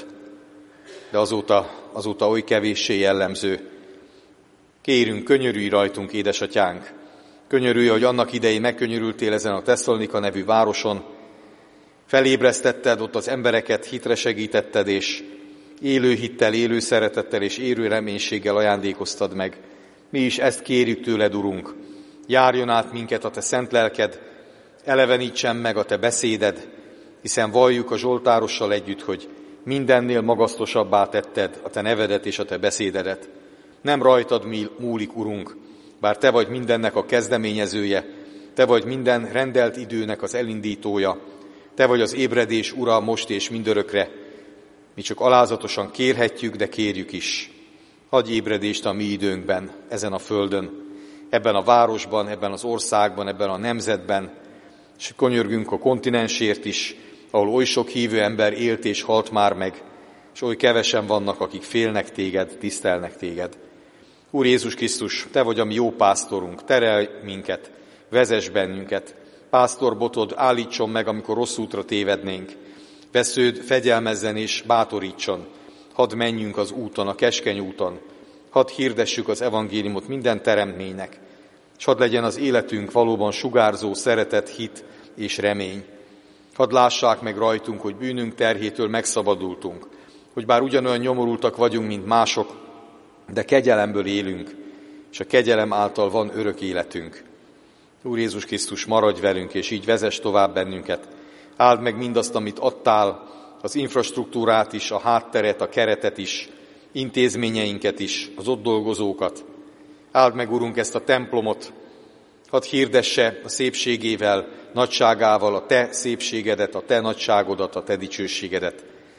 de azóta oly kevéssé jellemző. Kérünk, könyörülj rajtunk, édesatyánk! Könyörülj, hogy annak idején megkönyörültél ezen a Tesszalonika nevű városon, felébresztetted ott az embereket, hitre segítetted, és élő hittel, élő szeretettel és élő reménységgel ajándékoztad meg. Mi is ezt kérjük tőled, Urunk. Járjon át minket a te szent lelked, elevenítsen meg a te beszéded, hiszen valljuk a zsoltárossal együtt, hogy mindennél magasztosabbá tetted a te nevedet és a te beszédedet. Nem rajtad múlik, Urunk, bár te vagy mindennek a kezdeményezője, te vagy minden rendelt időnek az elindítója, te vagy az ébredés ura most és mindörökre. Mi csak alázatosan kérhetjük, de kérjük is. Adj ébredést a mi időnkben, ezen a földön, ebben a városban, ebben az országban, ebben a nemzetben, és könyörgünk a kontinensért is, ahol oly sok hívő ember élt és halt már meg, és oly kevesen vannak, akik félnek téged, tisztelnek téged. Úr Jézus Krisztus, te vagy a mi jó pásztorunk, terelj minket, vezess bennünket, pásztorbotod állítson meg, amikor rossz útra tévednénk, vesződ fegyelmezzen és bátorítson, hadd menjünk az úton, a keskeny úton, hadd hirdessük az evangéliumot minden teremtménynek, és hadd legyen az életünk valóban sugárzó szeretet, hit és remény. Hadd lássák meg rajtunk, hogy bűnünk terhétől megszabadultunk, hogy bár ugyanolyan nyomorultak vagyunk, mint mások, de kegyelemből élünk, és a kegyelem által van örök életünk. Úr Jézus Krisztus, maradj velünk, és így vezess tovább bennünket. Áld meg mindazt, amit adtál, az infrastruktúrát is, a hátteret, a keretet is, intézményeinket is, az ott dolgozókat. Áld meg, Urunk, ezt a templomot, hadd hirdesse a szépségével, nagyságával a te szépségedet, a te nagyságodat, a te dicsőségedet.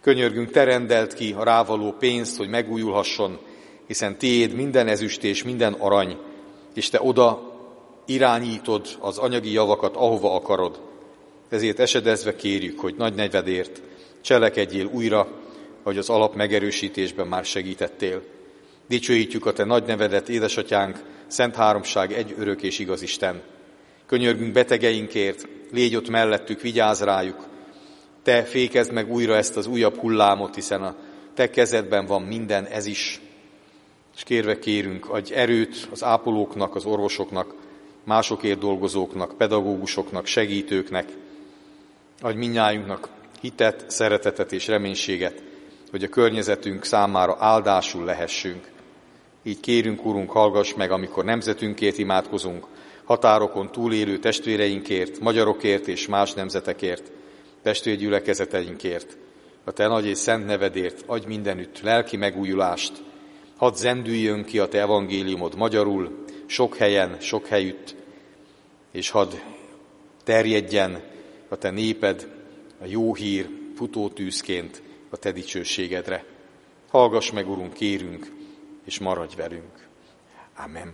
Könyörgünk, te rendeld ki a rávaló pénzt, hogy megújulhasson, hiszen tiéd minden ezüst és minden arany, és te oda irányítod az anyagi javakat, ahova akarod. Ezért esedezve kérjük, hogy nagy nevedért cselekedjél újra, ahogy az alap megerősítésben már segítettél. Dicsőítjük a te nagy nevedet, édesatyánk, Szent Háromság, egy örök és igaz Isten. Könyörgünk betegeinkért, légy ott mellettük, vigyázz rájuk. Te fékezd meg újra ezt az újabb hullámot, hiszen a te kezedben van minden, ez is. És kérve kérünk, adj erőt az ápolóknak, az orvosoknak, másokért dolgozóknak, pedagógusoknak, segítőknek. Adj mindnyájunknak hitet, szeretetet és reménységet, hogy a környezetünk számára áldásul lehessünk. Így kérünk, Urunk, hallgass meg, amikor nemzetünkért imádkozunk, határokon túlélő testvéreinkért, magyarokért és más nemzetekért, testvérgyülekezeteinkért. A te nagy és szent nevedért adj mindenütt lelki megújulást. Hadd zendüljön ki a te evangéliumod magyarul, sok helyen, sok helyütt, és hadd terjedjen a te néped a jó hír futótűzként a te dicsőségedre. Hallgass meg, Urunk, kérünk, és maradj velünk. Amen.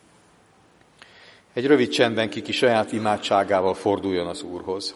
Egy rövid csendben kiki saját imádságával forduljon az Úrhoz.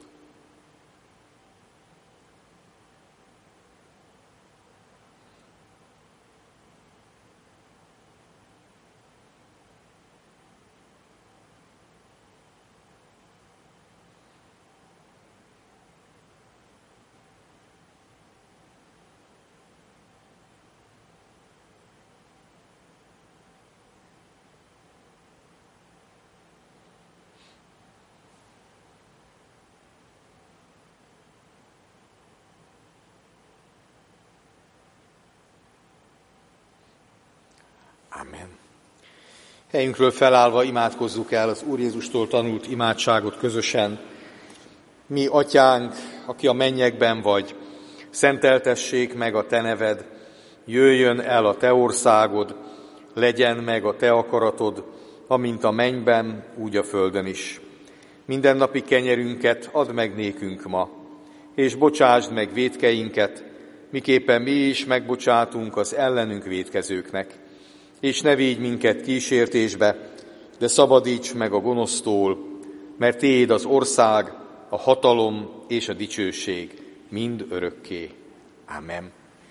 Amen. Helyünkről felállva imádkozzuk el az Úr Jézustól tanult imádságot közösen. Mi, Atyánk, aki a mennyekben vagy, szenteltessék meg a te neved, jöjjön el a te országod, legyen meg a te akaratod, amint a mennyben, úgy a földön is. Mindennapi kenyerünket add meg nékünk ma, és bocsásd meg vétkeinket, miképpen mi is megbocsátunk az ellenünk vétkezőknek. És ne védj minket kísértésbe, de szabadíts meg a gonosztól, mert tiéd az ország, a hatalom és a dicsőség mind örökké. Amen.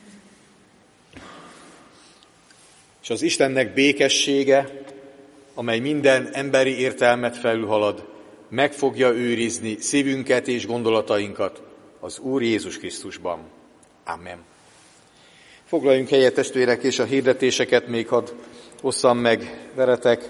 És az Istennek békessége, amely minden emberi értelmet felülhalad, meg fogja őrizni szívünket és gondolatainkat az Úr Jézus Krisztusban. Amen. Foglaljunk helyet, testvérek, és a hirdetéseket még hadd osszam meg veletek.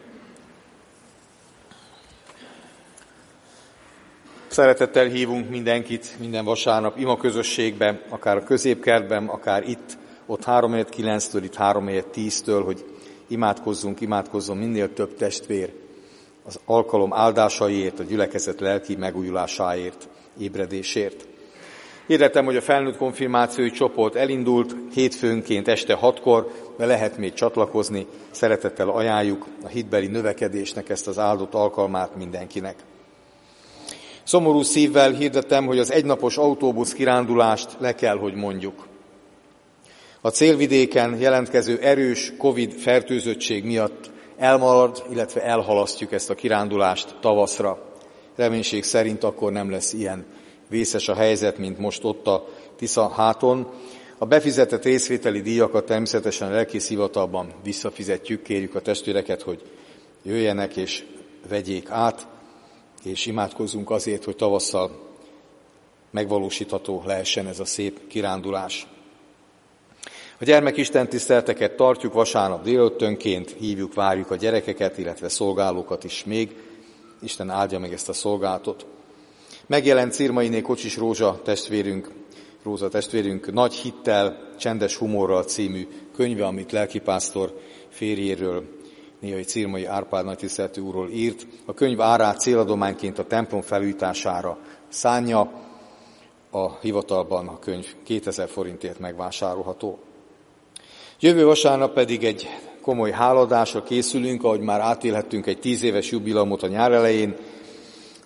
Szeretettel hívunk mindenkit minden vasárnap ima közösségbe, akár a középkertben, akár itt, ott 3:9-től, itt 3:10-től, hogy imádkozzon minél több testvér az alkalom áldásaiért, a gyülekezet lelki megújulásáért, ébredésért. Hirdetem, hogy a felnőtt konfirmációi csoport elindult, hétfőnként este 6-kor, de lehet még csatlakozni. Szeretettel ajánljuk a hitbeli növekedésnek ezt az áldott alkalmát mindenkinek. Szomorú szívvel hirdetem, hogy az egynapos autóbusz kirándulást le kell, hogy mondjuk. A célvidéken jelentkező erős Covid fertőzöttség miatt elmarad, illetve elhalasztjuk ezt a kirándulást tavaszra. Reménység szerint akkor nem lesz ilyen vészes a helyzet, mint most ott a Tisza háton. A befizetett részvételi díjakat természetesen a lelkészhivatalban visszafizetjük, kérjük a testvéreket, hogy jöjjenek és vegyék át, és imádkozzunk azért, hogy tavasszal megvalósítható lehessen ez a szép kirándulás. A gyermekistentiszteleteket tartjuk vasárnap délelőttönként, hívjuk, várjuk a gyerekeket, illetve szolgálókat is még. Isten áldja meg ezt a szolgálatot. Megjelent Cirmainé Kocsis Rózsa testvérünk Nagy hittel, csendes humorral című könyve, amit lelkipásztor férjéről, néhai Cirmai Árpád nagytiszteletű úrról írt. A könyv árát céladományként a templom felújítására szánja. A hivatalban a könyv 2000 forintért megvásárolható. Jövő vasárnap pedig egy komoly hálaadásra készülünk, ahogy már átélhettünk egy 10 éves jubileumot a nyár elején.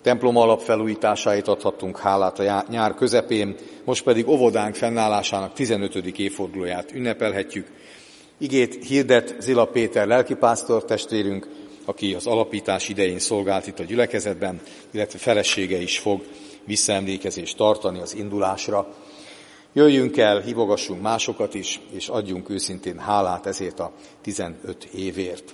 templom alapfelújításáért adhattunk hálát a nyár közepén, most pedig óvodánk fennállásának 15. évfordulóját ünnepelhetjük. Igét hirdet Zila Péter lelkipásztor testvérünk, aki az alapítás idején szolgált itt a gyülekezetben, illetve felesége is fog visszaemlékezést tartani az indulásra. Jöjjünk el, hívogassunk másokat is, és adjunk őszintén hálát ezért a 15 évért.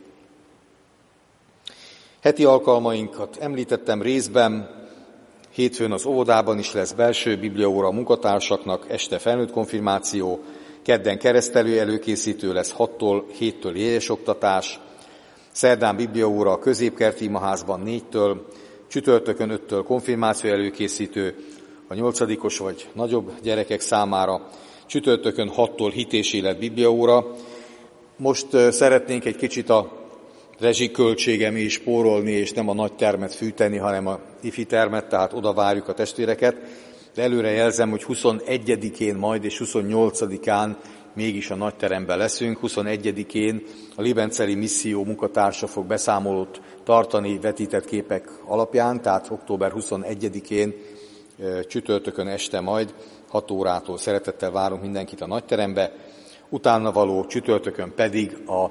Heti alkalmainkat említettem részben, hétfőn az óvodában is lesz belső bibliaóra a munkatársaknak, este felnőtt konfirmáció, kedden keresztelő előkészítő lesz 6-tól, 7-től jegyesoktatás, szerdán bibliaóra a középkerti imaházban 4-től, csütörtökön 5-től konfirmáció előkészítő, a 8-os vagy nagyobb gyerekek számára, csütörtökön 6-tól hit és élet bibliaóra. Most szeretnénk egy kicsit a rezsiköltségem is spórolni, és nem a nagy termet fűteni, hanem a ifi termet, tehát oda várjuk a testvéreket. De előre jelzem, hogy 21-én majd és 28-án mégis a nagy teremben leszünk. 21-én a Libenceli misszió munkatársa fog beszámolót tartani vetített képek alapján, tehát október 21-én csütörtökön este majd 6 órától szeretettel várunk mindenkit a nagy terembe. Utána való csütörtökön pedig a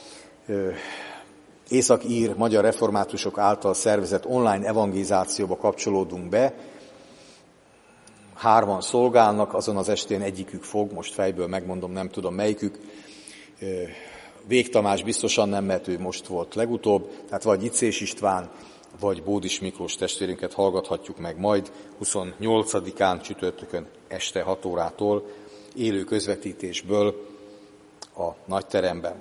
északír magyar reformátusok által szervezett online evangelizációba kapcsolódunk be. 3 szolgálnak, azon az estén egyikük fog, most fejből megmondom, nem tudom melyikük. Vég Tamás biztosan nem, mert ő most volt legutóbb, tehát vagy Icés István, vagy Bódis Miklós testvérünket hallgathatjuk meg majd 28-án csütörtökön este 6 órától élő közvetítésből a nagyteremben.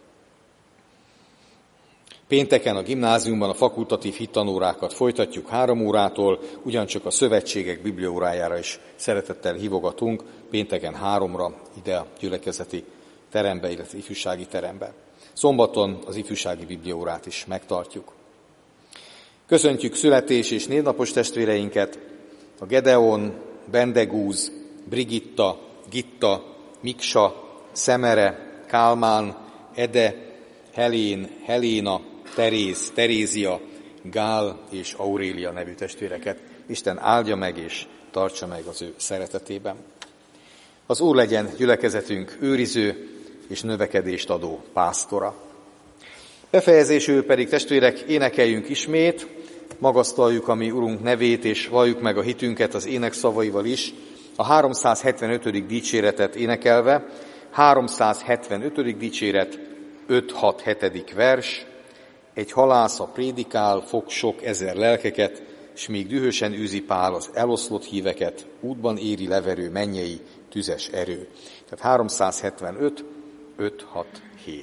Pénteken a gimnáziumban a fakultatív hittanórákat folytatjuk 3 órától, ugyancsak a szövetségek bibliaórájára is szeretettel hívogatunk, pénteken 3-ra ide a gyülekezeti terembe, illetve ifjúsági terembe. Szombaton az ifjúsági bibliaórát is megtartjuk. Köszöntjük születés- és névnapos testvéreinket, a Gedeon, Bendegúz, Brigitta, Gitta, Miksa, Szemere, Kálmán, Ede, Helén, Heléna, Teréz, Terézia, Gál és Aurélia nevű testvéreket. Isten áldja meg és tartsa meg az ő szeretetében. Az Úr legyen gyülekezetünk őriző és növekedést adó pásztora. Befejezésül pedig testvérek, énekeljünk ismét, magasztaljuk a mi Urunk nevét, és valljuk meg a hitünket az énekszavaival is, a 375. dicséretet énekelve, 375. dicséret, 5-6-7. vers, egy halász a prédikál, fog sok ezer lelkeket, s még dühösen űzi Pál az eloszlott híveket, útban éri leverő mennyei tüzes erő. Tehát 375, 5-6-7.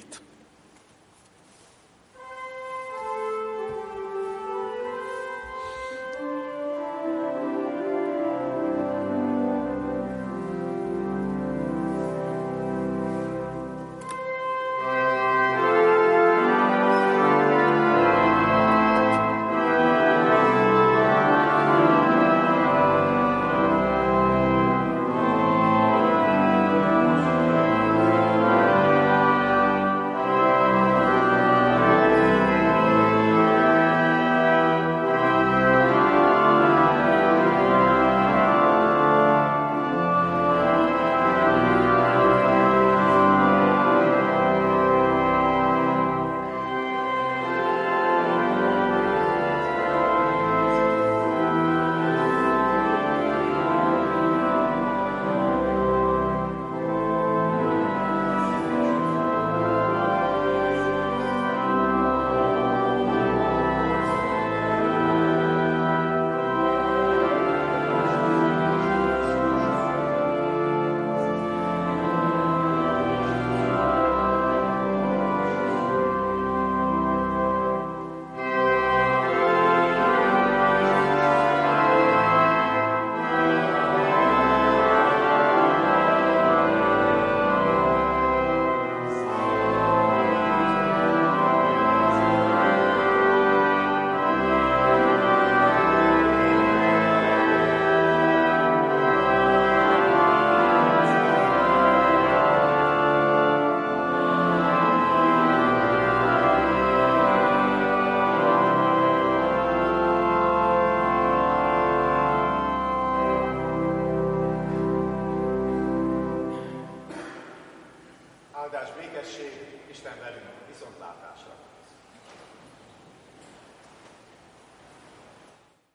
Isten velünk.